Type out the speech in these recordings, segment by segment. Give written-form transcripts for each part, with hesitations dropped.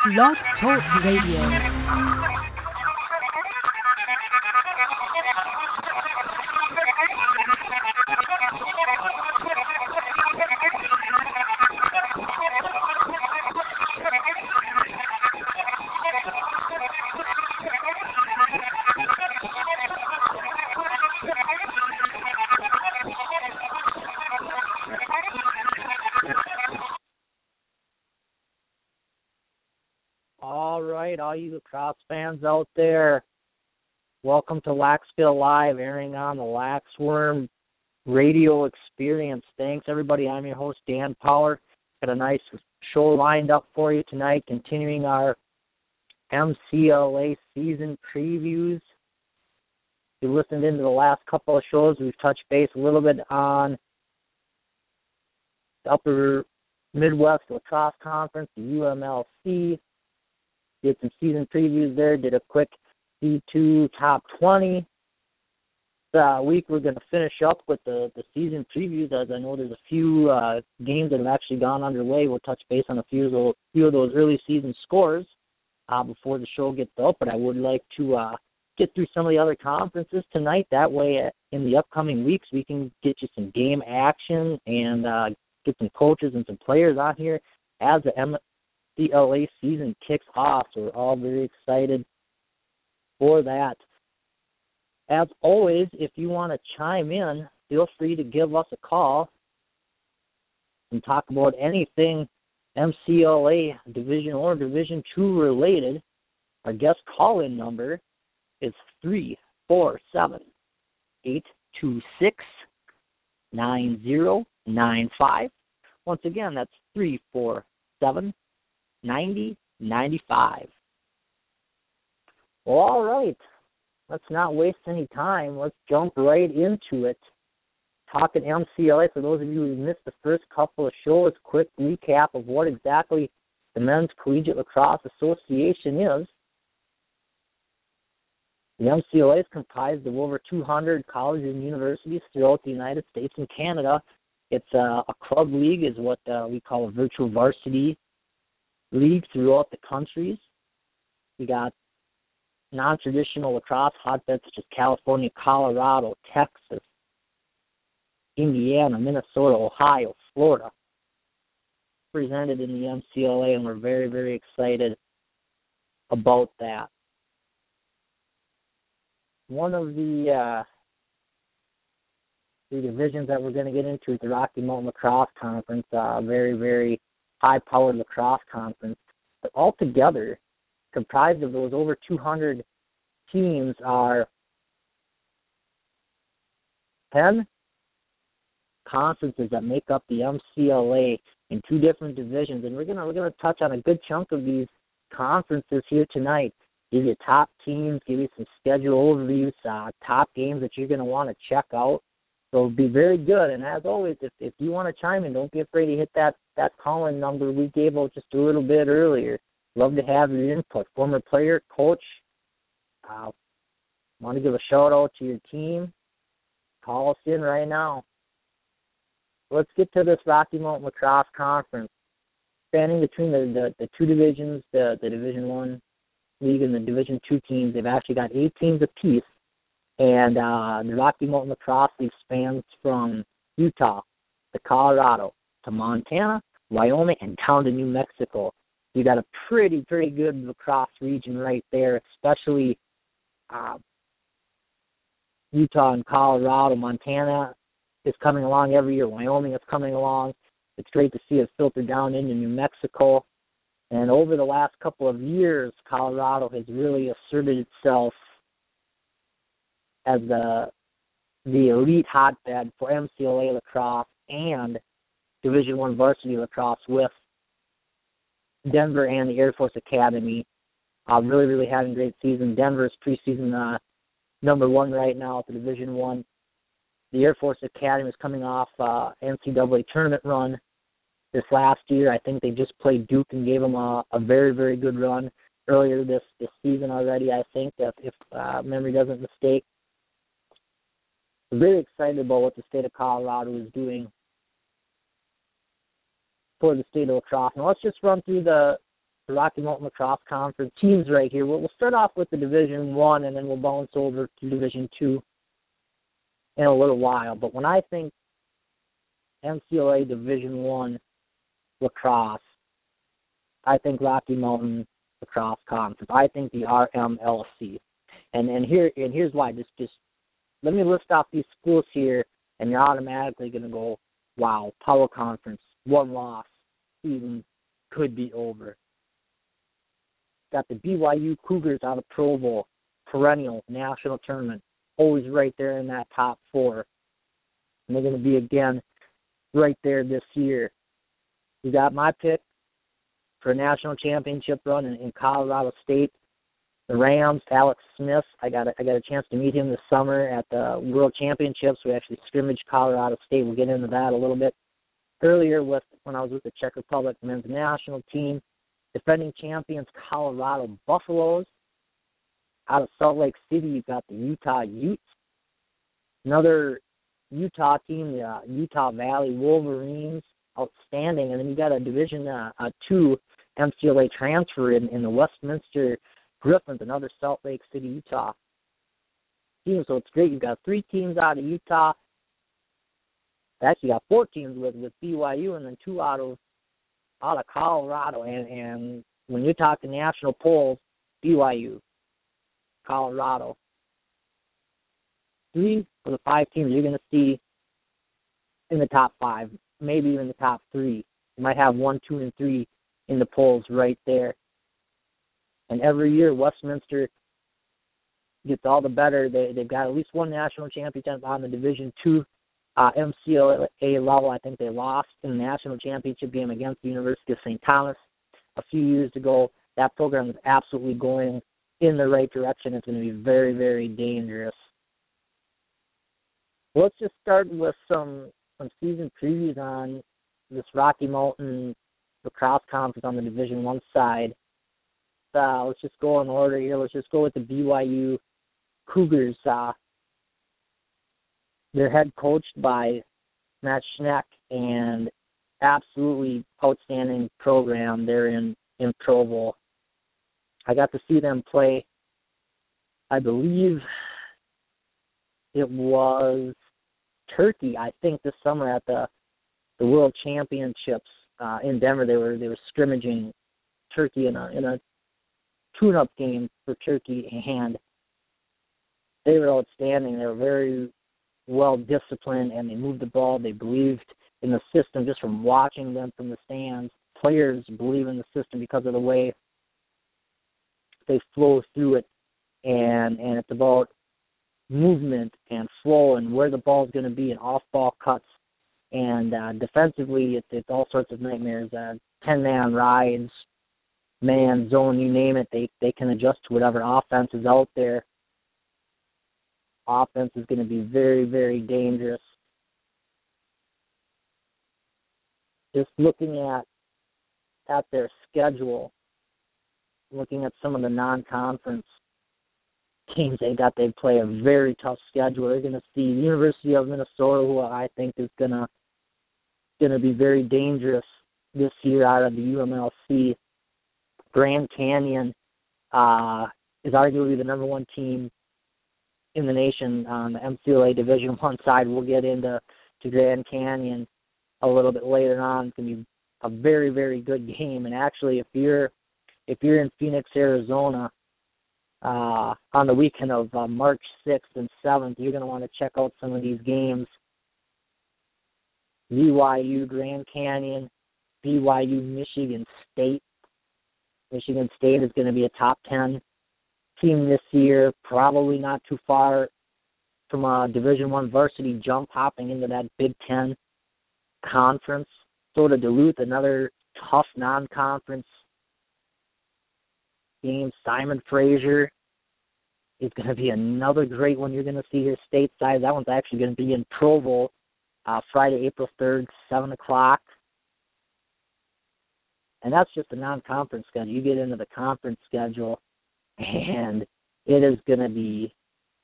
Blog Talk Radio. All you lacrosse fans out there, welcome to Laxville Live, airing on the Laxworm radio experience. Thanks, everybody. I'm your host, Dan Power. Got a nice show lined up for you tonight, continuing our MCLA season previews. If you listened into the last couple of shows, we've touched base a little bit on the Upper Midwest Lacrosse Conference, the UMLC. Did some season previews there, did a quick C2 top 20. This week we're going to finish up with the season previews, as I know there's a few games that have actually gone underway. We'll touch base on a few of those early season scores before the show gets up, but I would like to get through some of the other conferences tonight. That way, in the upcoming weeks, we can get you some game action and get some coaches and some players on here as the MCLA season kicks off, so we're all very excited for that. As always, if you want to chime in, feel free to give us a call and talk about anything MCLA Division or Division II related. Our guest call-in number is 347-826-9095. Once again, that's 347-9095. Well, all right. Let's not waste any time. Let's jump right into it. Talking MCLA, for those of you who missed the first couple of shows, quick recap of what exactly the Men's Collegiate Lacrosse Association is. The MCLA is comprised of over 200 colleges and universities throughout the United States and Canada. It's a club league, is what we call a virtual varsity league throughout the countries. We got non-traditional lacrosse hotbeds such as California, Colorado, Texas, Indiana, Minnesota, Ohio, Florida, presented in the MCLA, and we're very, very excited about that. One of the divisions that we're going to get into is the Rocky Mountain Lacrosse Conference, very, very high-powered lacrosse conference. But altogether, comprised of those over 200 teams, are 10 conferences that make up the MCLA in two different divisions, and we're gonna touch on a good chunk of these conferences here tonight. Give you top teams, give you some schedule overviews, top games that you're gonna want to check out. So it'll be very good. And as always, if you want to chime in, don't be afraid to hit that call-in number we gave out just a little bit earlier. Love to have your input. Former player, coach, want to give a shout-out to your team, call us in right now. Let's get to this Rocky Mountain Lacrosse Conference. Spanning between the two divisions, the Division I League and the Division II teams, they've actually got 8 teams apiece. And the Rocky Mountain Lacrosse League spans from Utah to Colorado to Montana, Wyoming, and down to New Mexico. You got a pretty good lacrosse region right there, especially Utah and Colorado. Montana is coming along every year. Wyoming is coming along. It's great to see it filter down into New Mexico. And over the last couple of years, Colorado has really asserted itself as the elite hotbed for MCLA lacrosse and Division I varsity lacrosse, with Denver and the Air Force Academy really having a great season. Denver's preseason number 1 right now at the Division I. The Air Force Academy is coming off NCAA tournament run this last year. I think they just played Duke and gave them a very, very good run earlier this season already, I think, if memory doesn't mistake. Very excited about what the state of Colorado is doing for the state of lacrosse. Now let's just run through the the Rocky Mountain Lacrosse Conference teams right here. We'll start off with the Division I, and then we'll bounce over to Division II in a little while. But when I think NCLA Division I lacrosse, I think Rocky Mountain Lacrosse Conference. I think the RMLC. And here's why. Just let me list off these schools here, and you're automatically going to go, wow, Power Conference, one loss, season could be over. Got the BYU Cougars out of Provo, perennial national tournament, always right there in that top four. And they're going to be again right there this year. You got my pick for a national championship run in Colorado State. The Rams, Alex Smith. I got a chance to meet him this summer at the World Championships. We actually scrimmaged Colorado State. We'll get into that a little bit earlier when I was with the Czech Republic men's national team. Defending champions Colorado Buffaloes. Out of Salt Lake City, you've got the Utah Utes. Another Utah team, the Utah Valley Wolverines, outstanding. And then you got a Division II NCAA transfer in the Westminster Griffins, another Salt Lake City, Utah team. So it's great. You've got 3 teams out of Utah. Actually, got 4 teams with BYU, and then 2 out of Colorado. And when you're talking national polls, BYU, Colorado. 3 of the 5 teams you're going to see in the top 5, maybe even the top 3. You might have 1, 2, and 3 in the polls right there. And every year, Westminster gets all the better. They've got at least 1 national championship on the Division II MCLA level. I think they lost in the national championship game against the University of St. Thomas a few years ago. That program is absolutely going in the right direction. It's going to be very, very dangerous. Let's just start with some season previews on this Rocky Mountain Lacrosse Conference on the Division I side. Let's just go in order here. Let's just go with the BYU Cougars. They're head coached by Matt Schneck, and absolutely outstanding program there in Provo. I got to see them play, I believe it was Turkey, I think, this summer at the World Championships in Denver. They were scrimmaging Turkey in a tune-up game for Turkey, and they were outstanding. They were very well disciplined, and they moved the ball. They believed in the system just from watching them from the stands. Players believe in the system because of the way they flow through it, and it's about movement and flow and where the ball's going to be and off-ball cuts. And defensively, it's all sorts of nightmares. 10-man rides, man, zone, you name it. They can adjust to whatever offense is out there. Offense is going to be very, very dangerous. Just looking at their schedule, looking at some of the non-conference teams they play a very tough schedule. They're going to see the University of Minnesota, who I think is going to be very dangerous this year out of the UMLC. Grand Canyon is arguably the number 1 team in the nation on the MCLA Division I side. We'll get into Grand Canyon a little bit later on. It's going to be a very, very good game. And actually, if you're in Phoenix, Arizona, on the weekend of March 6th and 7th, you're going to want to check out some of these games. BYU, Grand Canyon, BYU, Michigan State. Michigan State is going to be a top 10 team this year, probably not too far from a Division I varsity jump, hopping into that Big Ten conference. So to Duluth, another tough non-conference game. Simon Fraser is going to be another great one you're going to see here stateside. That one's actually going to be in Provo, Friday, April 3rd, 7 o'clock. And that's just the non-conference schedule. You get into the conference schedule, and it is going to be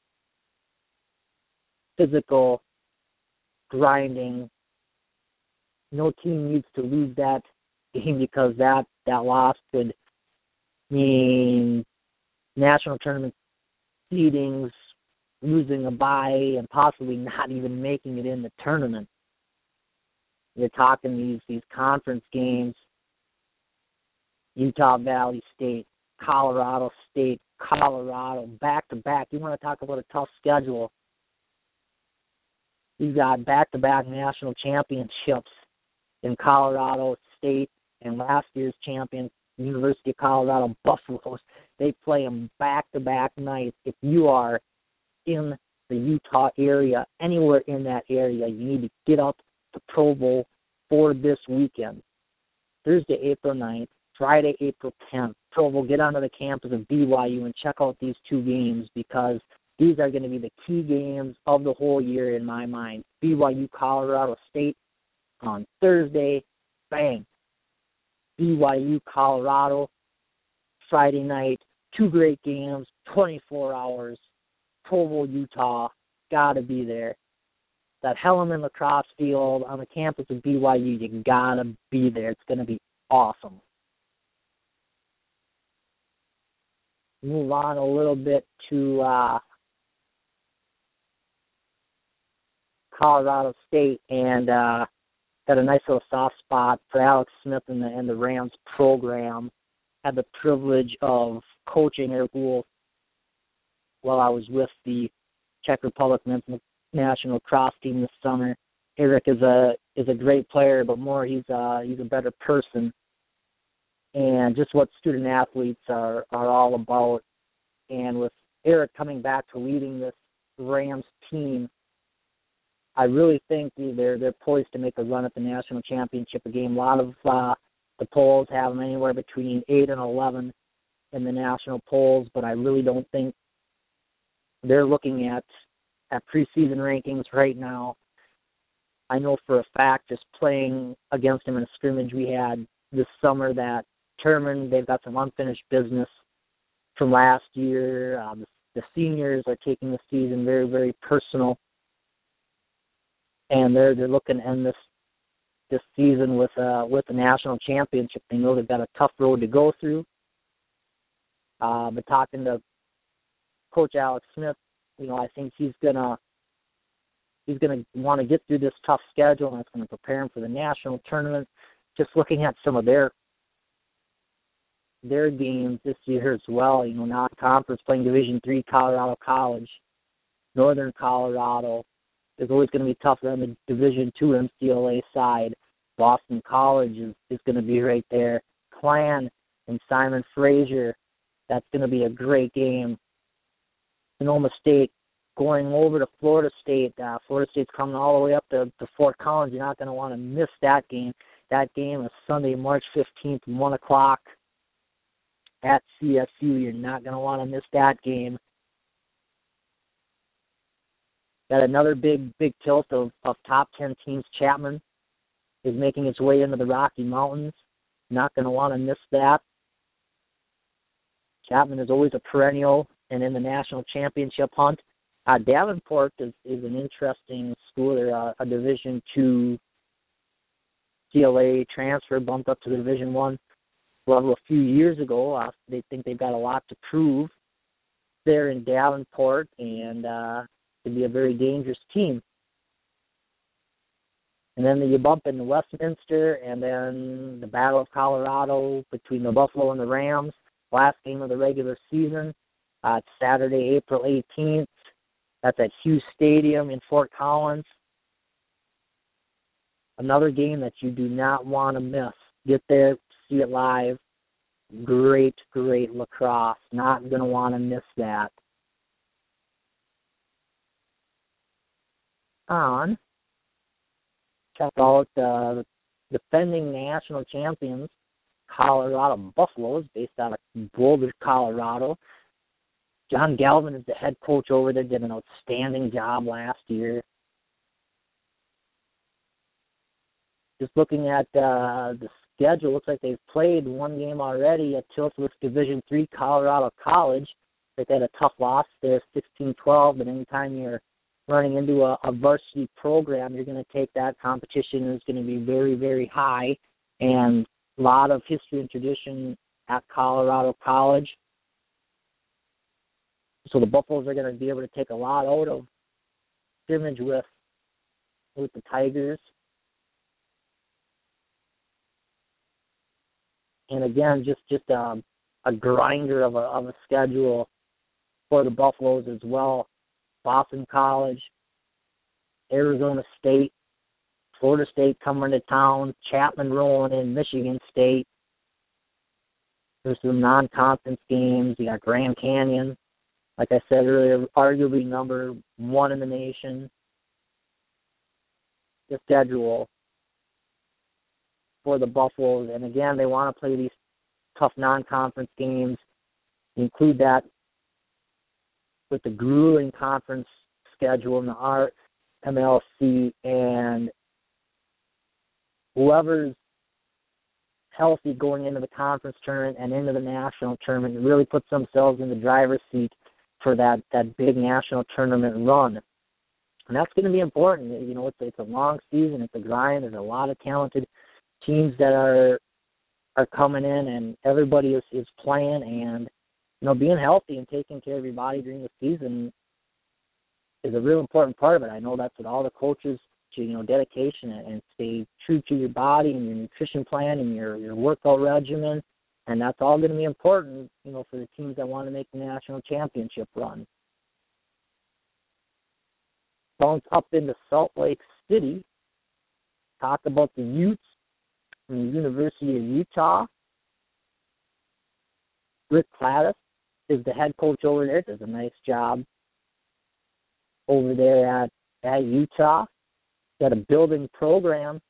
physical, grinding. No team needs to lose that game because that loss could mean national tournament seedings, losing a bye, and possibly not even making it in the tournament. You're talking these conference games, Utah Valley State, Colorado State, Colorado, back-to-back. You want to talk about a tough schedule. You've got back-to-back national championships in Colorado State and last year's champion, University of Colorado Buffaloes. They play them back-to-back nights. If you are in the Utah area, anywhere in that area, you need to get up to Provo for this weekend. Thursday, April 9th, Friday, April 10th. Provo, get onto the campus of BYU and check out these two games because these are going to be the key games of the whole year in my mind. BYU, Colorado State on Thursday, bang. BYU, Colorado, Friday night, two great games, 24 hours. Provo, Utah, got to be there. That Hellerman lacrosse field on the campus of BYU, you got to be there. It's going to be awesome. Move on a little bit to Colorado State, and got a nice little soft spot for Alex Smith and the Rams program. Had the privilege of coaching Eric Wolf while I was with the Czech Republic men's national lacrosse team this summer. Eric is a great player, but more he's a better person, and just what student athletes are all about. And with Eric coming back to leading this Rams team, I really think they're poised to make a run at the national championship game. A lot of the polls have them anywhere between 8 and 11 in the national polls, but I really don't think they're looking at preseason rankings right now. I know for a fact, just playing against them in a scrimmage we had this summer, that Terman, they've got some unfinished business from last year. The seniors are taking the season very, very personal, and they're looking to end this season with a national championship. They know they've got a tough road to go through. But talking to Coach Alex Smith, I think he's gonna want to get through this tough schedule, and it's going to prepare him for the national tournament. Just looking at some of their games this year as well, non-conference, playing Division III Colorado College, Northern Colorado is always going to be tougher on the Division II MCLA side. Boston College is going to be right there. Clan and Simon Fraser, that's going to be a great game. Sonoma State going over to Florida State. Florida State's coming all the way up to Fort Collins. You're not going to want to miss that game. That game is Sunday, March 15th, 1 o'clock at CSU. You're not going to want to miss that game. Got another big tilt of top 10 teams. Chapman is making its way into the Rocky Mountains. Not going to want to miss that. Chapman is always a perennial and in the national championship hunt. Davenport is an interesting school. They're a Division II CLA transfer, bumped up to the Division I level a few years ago. They think they've got a lot to prove there in Davenport, and could be a very dangerous team. And then you bump into Westminster, and then the Battle of Colorado between the Buffalo and the Rams, last game of the regular season. It's Saturday, April 18th. That's at Hughes Stadium in Fort Collins. Another game that you do not want to miss. Get there, see it live. Great lacrosse. Not going to want to miss that. Check out the defending national champions, Colorado Buffaloes, based out of Boulder, Colorado. John Galvin is the head coach over there, did an outstanding job last year. Just looking at the schedule, looks like they've played one game already at Tilswick Division III Colorado College. They've had a tough loss there, 16-12, but anytime you're running into a varsity program, you're going to take that competition, and it's going to be very, very high. And a lot of history and tradition at Colorado College. So the Buffaloes are going to be able to take a lot out of scrimmage with the Tigers. And again, just a grinder of a schedule for the Buffaloes as well. Boston College, Arizona State, Florida State coming to town, Chapman rolling in, Michigan State. There's some non-conference games. You got Grand Canyon, like I said earlier, arguably number one in the nation. The schedule for the Buffaloes, and again, they want to play these tough non-conference games. Include that with the grueling conference schedule in the RMLC, and whoever's healthy going into the conference tournament and into the national tournament really puts themselves in the driver's seat for that big national tournament run. And that's going to be important. You know, it's a long season. It's a grind. There's a lot of talented teams that are coming in, and everybody is playing. And, you know, being healthy and taking care of your body during the season is a real important part of it. I know that's what all the coaches, you know, dedication and stay true to your body and your nutrition plan and your workout regimen. And that's all going to be important, you know, for the teams that want to make the national championship run. Bounce up into Salt Lake City. Talk about the Utes from the University of Utah. Rick Cladis is the head coach over there. Does a nice job over there at Utah. Got a building program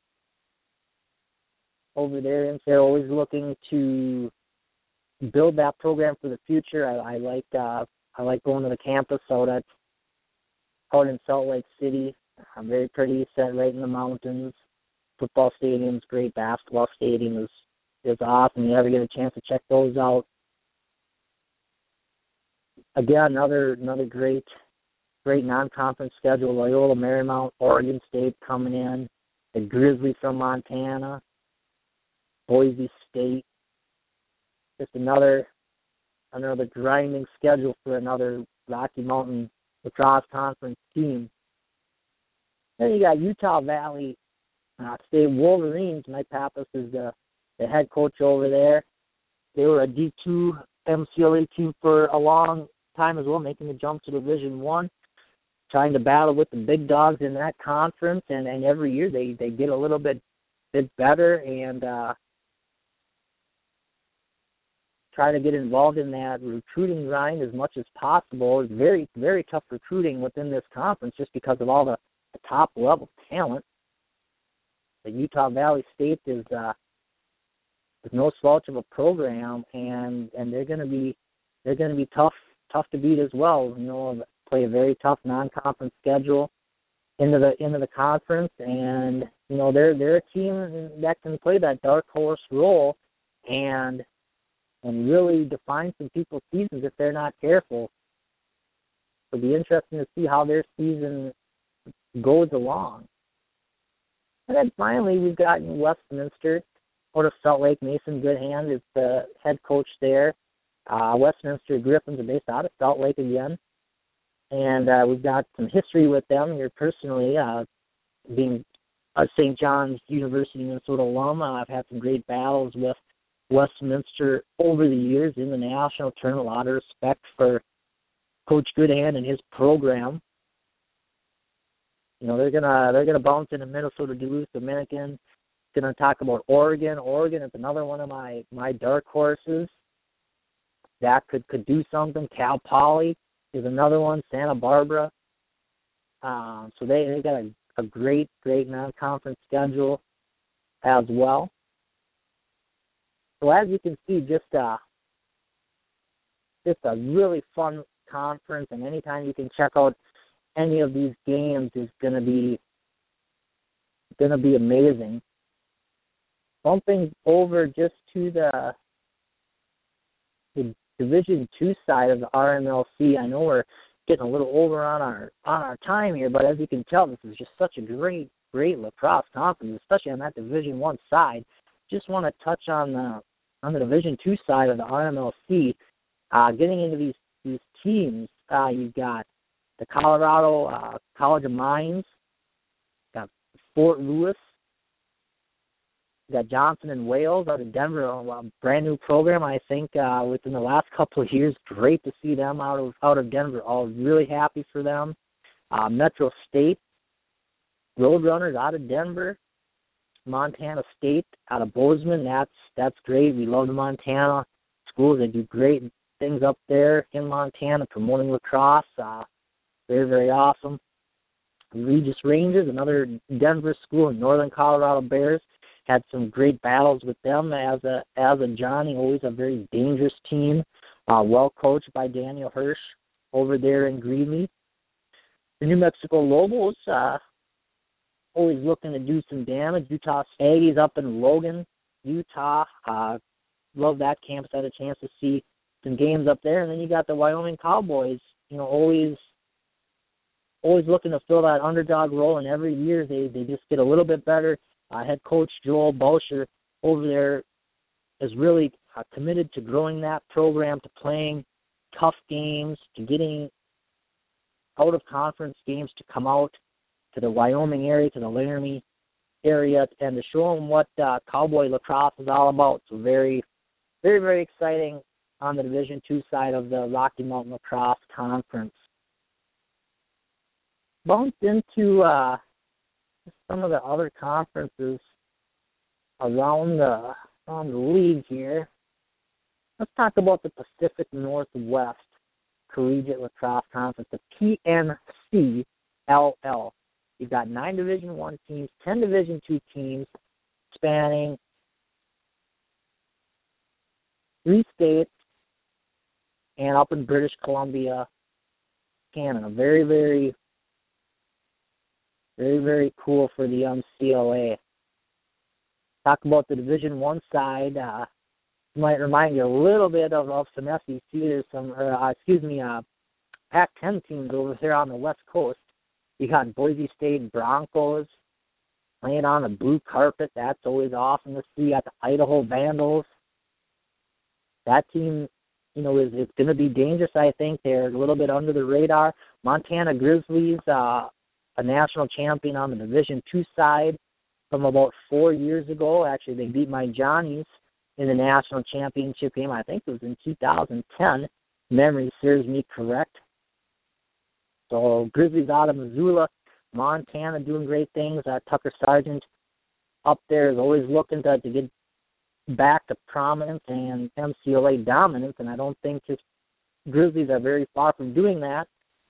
over there, and they're always looking to build that program for the future. I like going to the campus out in Salt Lake City. I'm very pretty, set right in the mountains. Football stadium's great. Basketball stadium is awesome. You ever get a chance to check those out? Again, another great non-conference schedule. Loyola Marymount, Oregon State coming in. The Grizzlies from Montana. Boise State. Just another grinding schedule for another Rocky Mountain lacrosse conference team. Then you got Utah Valley State Wolverines. Mike Pappas is the head coach over there. They were a D2 MCLA team for a long time as well, making the jump to Division I, trying to battle with the big dogs in that conference, and every year they get a little bit better and try to get involved in that recruiting grind as much as possible. It's very, very tough recruiting within this conference just because of all the top level talent. The Utah Valley State is no slouch of a program, and they're going to be tough to beat as well. You know, play a very tough non-conference schedule into the conference, and you know they're a team that can play that dark horse role and really define some people's seasons if they're not careful. It'll be interesting to see how their season goes along. And then finally, we've got Westminster, out of Salt Lake. Mason Goodhand is the head coach there. Westminster Griffins are based out of Salt Lake again. And we've got some history with them here personally, being a St. John's University, Minnesota alum. I've had some great battles with Westminster over the years in the national tournament. A lot of respect for Coach Goodhand and his program. You know, they're gonna bounce into Minnesota Duluth Dominican. Gonna talk about Oregon. Oregon is another one of my dark horses that could do something. Cal Poly is another one. Santa Barbara. So they got a great non-conference schedule as well. So as you can see, just a really fun conference, and anytime you can check out any of these games is gonna be amazing. Bumping over just to the Division II side of the RMLC, I know we're getting a little over on our time here, but as you can tell, this is just such a great lacrosse conference, especially on that Division I side. Just want to touch on on the Division II side of the RMLC, getting into these teams, you've got the Colorado College of Mines, got Fort Lewis, you got Johnson and Wales out of Denver, a brand new program. I think within the last couple of years, great to see them out of Denver. All really happy for them. Metro State, Roadrunners out of Denver. Montana State out of Bozeman. That's great. We love the Montana schools. They do great things up there in Montana, promoting lacrosse. Very, very awesome. Regis Rangers, another Denver school, and Northern Colorado Bears. Had some great battles with them as a Johnny, always a very dangerous team, well coached by Daniel Hirsch over there in Greeley. The New Mexico Lobos, always looking to do some damage. Utah Aggies up in Logan, Utah. Love that campus. Had a chance to see some games up there. And then you got the Wyoming Cowboys, always looking to fill that underdog role, and every year they just get a little bit better. Head coach Joel Boucher over there is really committed to growing that program, to playing tough games, to getting out-of-conference games to come out to the Wyoming area, to the Laramie area, and to show them what Cowboy lacrosse is all about. So very, very, very exciting on the Division II side of the Rocky Mountain Lacrosse Conference. Bumped into some of the other conferences around the league here. Let's talk about the Pacific Northwest Collegiate Lacrosse Conference, the PNCLL. You've got 9 Division I teams, 10 Division II teams, spanning 3 states and up in British Columbia, Canada. Very, very, very, very cool for the CLA. Talk about the Division I side. Might remind you a little bit of some SEC. There's some, Pac-10 teams over there on the West Coast. You got Boise State Broncos playing on the blue carpet. That's always awesome to see. You got the Idaho Vandals. That team, is going to be dangerous, I think. They're a little bit under the radar. Montana Grizzlies, a national champion on the Division II side from about 4 years ago. Actually, they beat my Johnnies in the national championship game. I think it was in 2010. Memory serves me correct. So Grizzlies out of Missoula, Montana doing great things. Tucker Sargent up there is always looking to get back to prominence and MCLA dominance, and I don't think his Grizzlies are very far from doing that.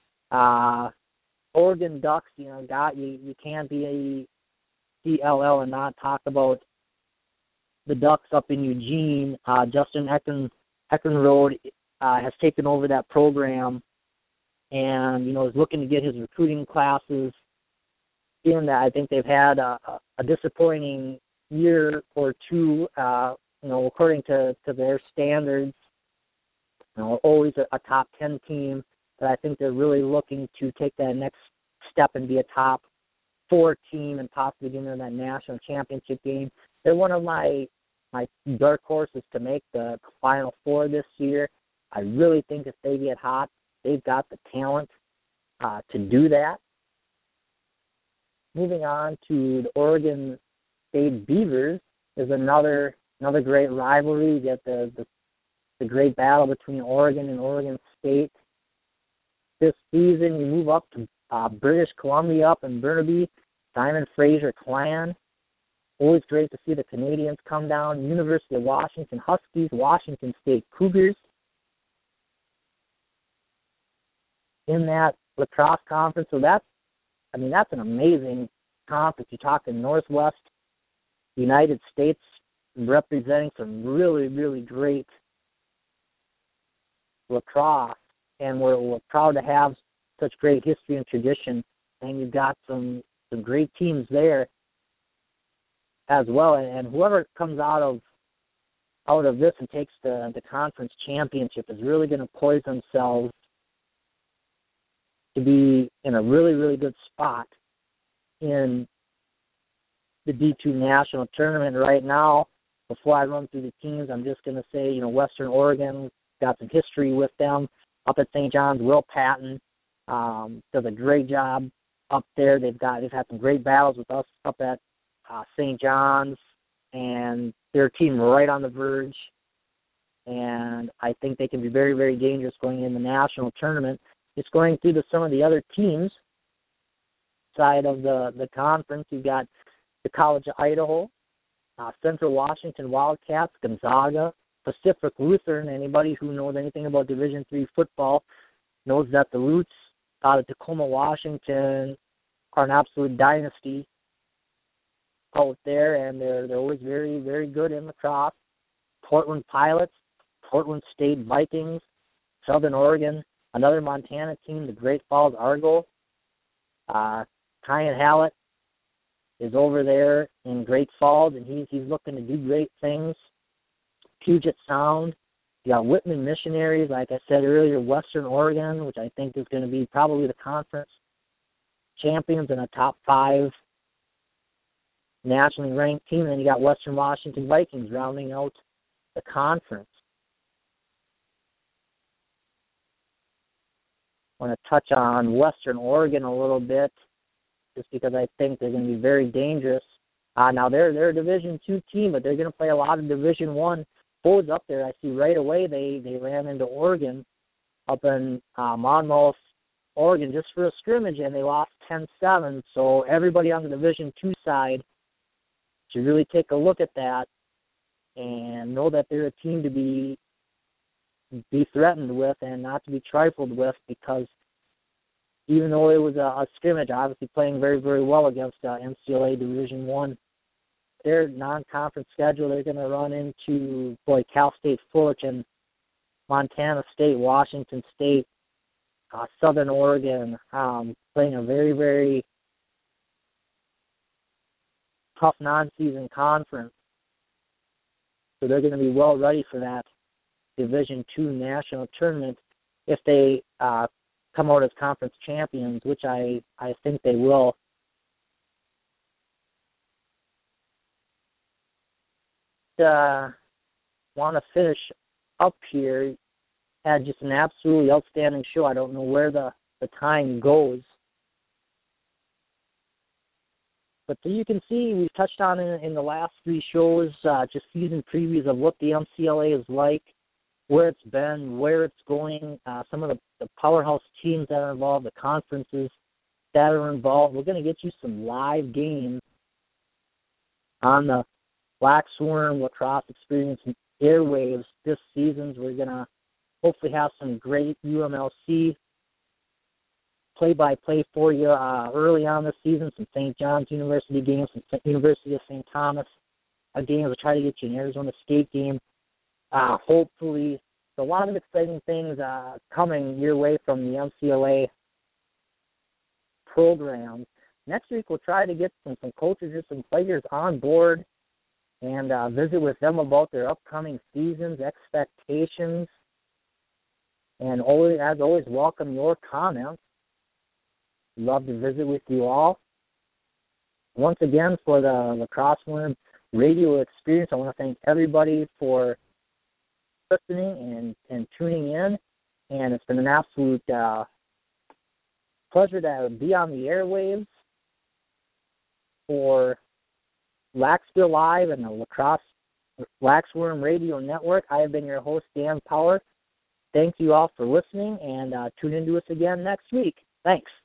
Oregon Ducks, you can't be a CLL and not talk about the Ducks up in Eugene. Justin Eckenrode has taken over that program and, is looking to get his recruiting classes in that. I think they've had a disappointing year or two, according to their standards, always a top 10 team, but I think they're really looking to take that next step and be a top 4 team and possibly get into that national championship game. They're one of my dark horses to make the Final Four this year. I really think if they get hot, they've got the talent to do that. Moving on to the Oregon State Beavers is another great rivalry. You get the great battle between Oregon and Oregon State. This season, you move up to British Columbia up in Burnaby, Simon Fraser Clan. Always great to see the Canadians come down. University of Washington Huskies, Washington State Cougars. In that lacrosse conference, so that's an amazing conference. You're talking Northwest United States representing some really, really great lacrosse, and we're proud to have such great history and tradition. And you've got some great teams there as well. And whoever comes out of this and takes the conference championship is really going to poise themselves to be in a really, really good spot in the D2 National Tournament. Right now, before I run through the teams, I'm just going to say, Western Oregon got some history with them up at St. John's. Will Patton does a great job up there. They've had some great battles with us up at St. John's, and they're a team right on the verge. And I think they can be very, very dangerous going in the national tournament. Just going through some of the other teams side of the conference, you've got the College of Idaho, Central Washington Wildcats, Gonzaga, Pacific Lutheran. Anybody who knows anything about Division III football knows that the Roots out of Tacoma, Washington are an absolute dynasty out there, and they're always very, very good in lacrosse. Portland Pilots, Portland State Vikings, Southern Oregon, another Montana team, the Great Falls Argo. Kyan Hallett is over there in Great Falls, and he's looking to do great things. Puget Sound. You got Whitman Missionaries, like I said earlier, Western Oregon, which I think is going to be probably the conference champions and a top 5 nationally ranked team. And then you got Western Washington Vikings rounding out the conference. I want to touch on Western Oregon a little bit, just because I think they're going to be very dangerous. Now they're a Division II team, but they're going to play a lot of Division I foes up there. I see right away they ran into Oregon up in Monmouth, Oregon, just for a scrimmage, and they lost 10-7. So everybody on the Division II side should really take a look at that and know that they're a team to be threatened with and not to be trifled with, because even though it was a scrimmage, obviously playing very, very well against MCLA Division I. Their non-conference schedule, they're going to run into, Cal State Fullerton, Montana State, Washington State, Southern Oregon, playing a very, very tough non-season conference. So they're going to be well ready for that Division II national tournament if they come out as conference champions, which I think they will. Want to finish up here. Had just an absolutely outstanding show. I don't know where the time goes. But you can see we've touched on in the last 3 shows just season previews of what the MCLA is like, where it's been, where it's going, some of the powerhouse teams that are involved, the conferences that are involved. We're going to get you some live games on the Black Swarm Lacrosse Experience airwaves this season. We're going to hopefully have some great UMLC play-by-play for you early on this season, some St. John's University games, some University of St. Thomas games. We'll try to get you an Arizona State game. Hopefully, a lot of exciting things coming your way from the MCLA program. Next week, we'll try to get some coaches or some players on board and visit with them about their upcoming seasons, expectations, and as always, welcome your comments. Love to visit with you all. Once again, for the Lacrosse Worm radio experience, I want to thank everybody for listening and tuning in, and it's been an absolute pleasure to be on the airwaves for Laxville Live and the Lacrosse Laxworm Radio Network. I have been your host, Dan Power. Thank you all for listening, and tune in to us again next week. Thanks.